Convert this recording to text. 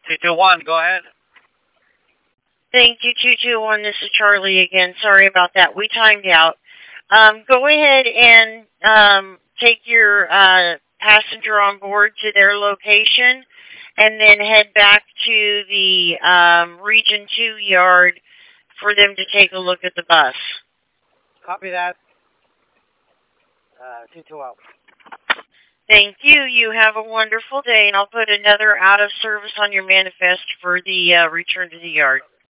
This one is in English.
221, go ahead. Thank you, 221. This is Charlie again. Sorry about that. We timed out. Go ahead and take your passenger on board to their location and then head back to the Region 2 yard for them to take a look at the bus. Copy that. 220. Thank you. You have a wonderful day, and I'll put another out of service on your manifest for the return to the yard.